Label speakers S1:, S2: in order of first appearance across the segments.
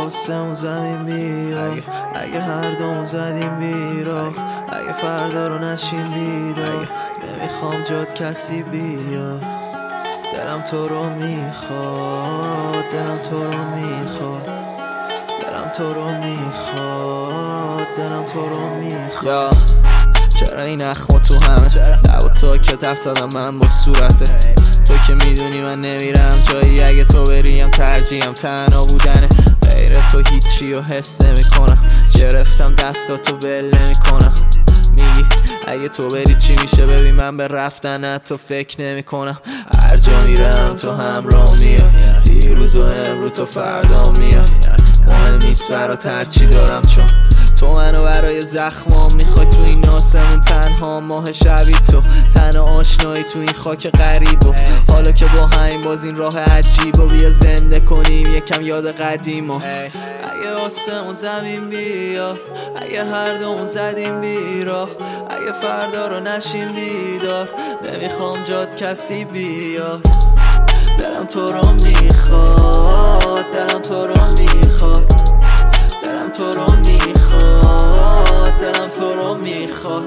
S1: آسمون زمین بیاد، اگه هر دوم زدیم بیراه، اگه فردا رو نشیم بیدار، نمیخوام جات کسی بیاد. دلم تو رو میخواد، دلم تو رو میخواد، دلم تو رو میخواد، دلم تو رو میخواد. چرا این اخما تو همه لب تو که ترس زدم من با صورته. تو که میدونی من نمیرم جایی، اگه تو بریم ترجیحم تنها بودنه. غیر تو هیچی رو حس نمیکنم، گرفتم دستاتو ول نمیکنم. میگی اگه تو بری چی میشه، ببین من به رفتن تو فکر نمیکنم. هر جا میرم تو همراه میای، دیروز و امروز تو فردا میای. مهم نیست برات هرچی دارم، چون تو منو برای زخمام میخوای. تو این آسمون تنها ماه شبی تو، تنها آشنایی تو این خاک غریب. و حالا که با همین باز این راه عجیب و بیا زنده کنیم یکم یاد قدیم. و اگه آسمون زمین بیاد، اگه هر دوم زدیم بیراه، اگه فردا رو نشیم بیدار، نمیخوام جات کسی بیاد. دلم تو رو میخواد، دلم تو رو میخواد، دلم تو رو میخواد، دلم تو رو میخواد.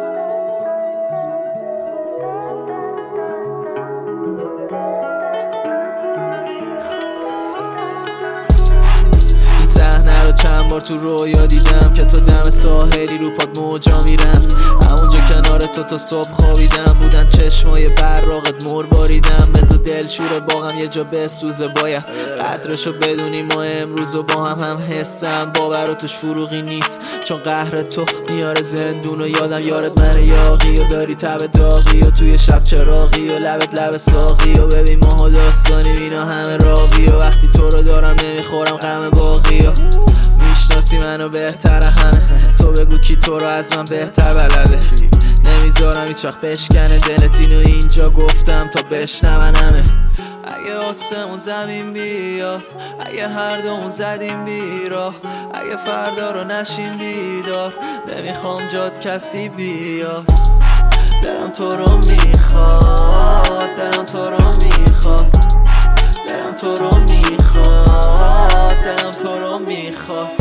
S1: این صحنه رو چند بار تو رویا دیدم که تو دم ساحلی رو پاد موجا میرن. همونجا کنار تو تا صبح خوابیدم، بودن چشمای براقت مرواریدم. بذار دلشور باغم یه جا بسوزه، باید قدرشو بدونی. ما امروز و با هم حسم باور و توش فروغی نیست، چون قهر تو میاره زندون. و یادم یارت من یاقی و داری تب داغی و توی شب چراغی و لبت لب ساقی. و ببین ماها داستانی اینا همه راقی، و وقتی تو رو دارم نمیخورم غم باقی. و میشناسی منو بهتر همه، تو بگو کی تو رو از من بهتر بلده. نمیذارم هیچ وقت بشکنه دلت، اینو اینجا گفتم تا بشنون همه. اگه آسمون زمین بیاد، اگه هر دوم زدیم بیراه، اگه فردا رو نشیم بیدار، نمیخوام جات کسی بیاد. دلم تو رو میخواد، دلم تو رو میخواد، دلم تو رو میخواد، دلم تو رو میخواد.